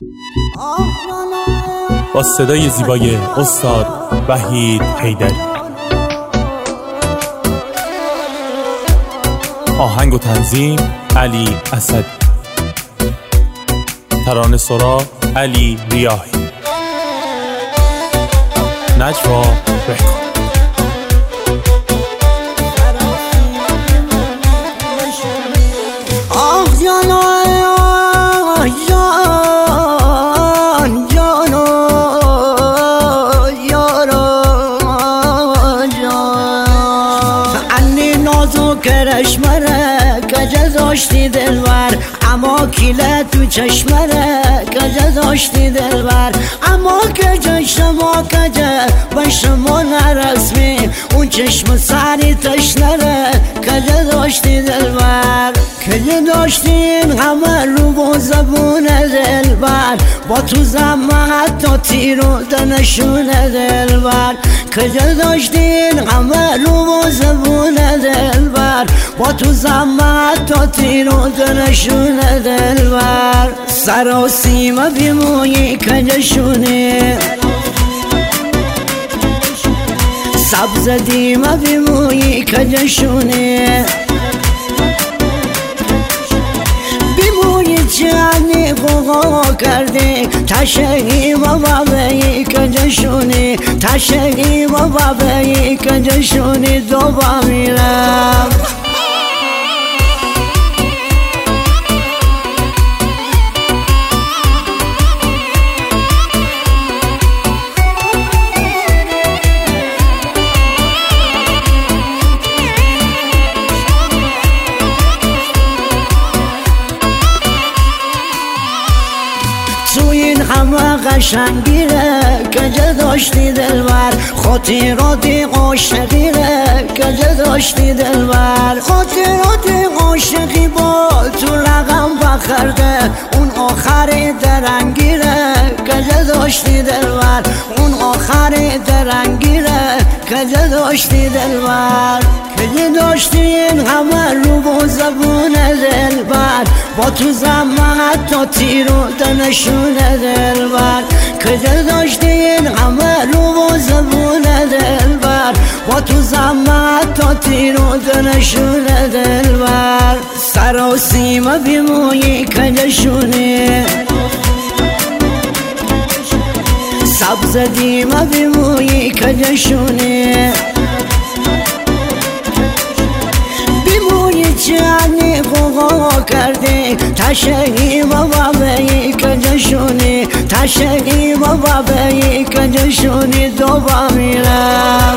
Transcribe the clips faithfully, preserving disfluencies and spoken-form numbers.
با صدای زیبای استاد وحید حیدری. آهنگ و تنظیم علی اسدی. ترانه سرا علی ریاحی. نجوا رکورد. آه جانا جان جانا یارا جان عنی نازو کرش مره کجا داشتی دلبر اما کیله تو چشمره کجا داشتی دلبر اما کجا شما کجا با شما نرسمی اون چشم سری تشنره کجا داشتی دلبر کجا داشتین همه رو با زبون دلبر با تو زمان حتی تیرو دنشون دلبر کجا داشتین همه رو با زبون دلبر با تو زمان حتی تیرو دنشون دلبر سر و سیما بیمویی کجا شونه سبز دیما بیمویی کجا شونه بیمویی چانی قوقا کرده تشهی و بابایی کجا شونه تشهی و بابایی کجا شونه دو با میرم همه قشنگیره کجا داشتی دلبر خاطراتی عاشقیره کجا داشتی دلبر خاطراتی عاشقی با تو رقم بخرده اون آخر درنگیره کجا داشتی دلبر اون آخر درنگیره کجا داشتی دلبر کجا داشتین همه رو با زبون دلبر با تو زمان حتی تیرو دنشون دلبر کجا داشتین همه رو با زبون دلبر با تو زمان حتی تیرو دنشون دلبر سر و سیما بیمویی کجا شونه سبز دیما بیمویی کجا شونه بیمویی چانی قوقا کرده تشهی و بابایی کجا شونه تشهی و بابایی کجا شونه دو با میرم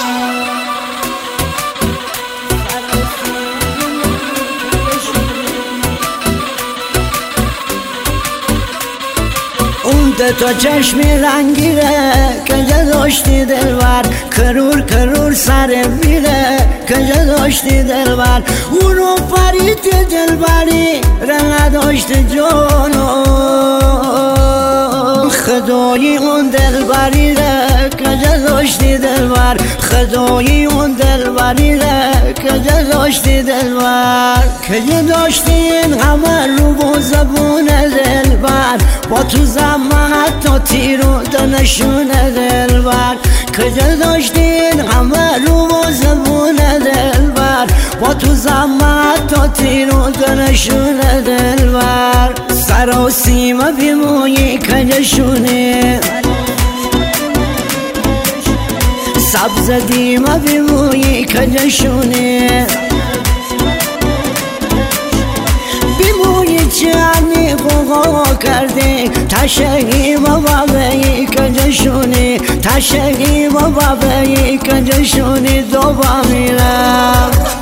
اون تا چشمی رنگیره کجا داشتی دلبر کرور کرور سر میره کجا داشتی دلبر اونو فرید دلبری را نداشتی جانو خدایی اون دلبری را کجا داشتی دلبر خدایی اون دلبری را کجا داشتی دلبر کجا داشتین همه رو با زبون دلبر با تو زمان حتی تیرو دنشون دلبر کجا داشتین همه رو با زبون دلبر با تو زمان حتی تیرو دنشون دلبر سر و سیما بیمویی کجا شونه سبز دیما بیمویی کجا شونه بیمویی چانی قوقا کرده تشهی و بابایی کجا شونه تشهی و بابایی کجا شونه دو با میرم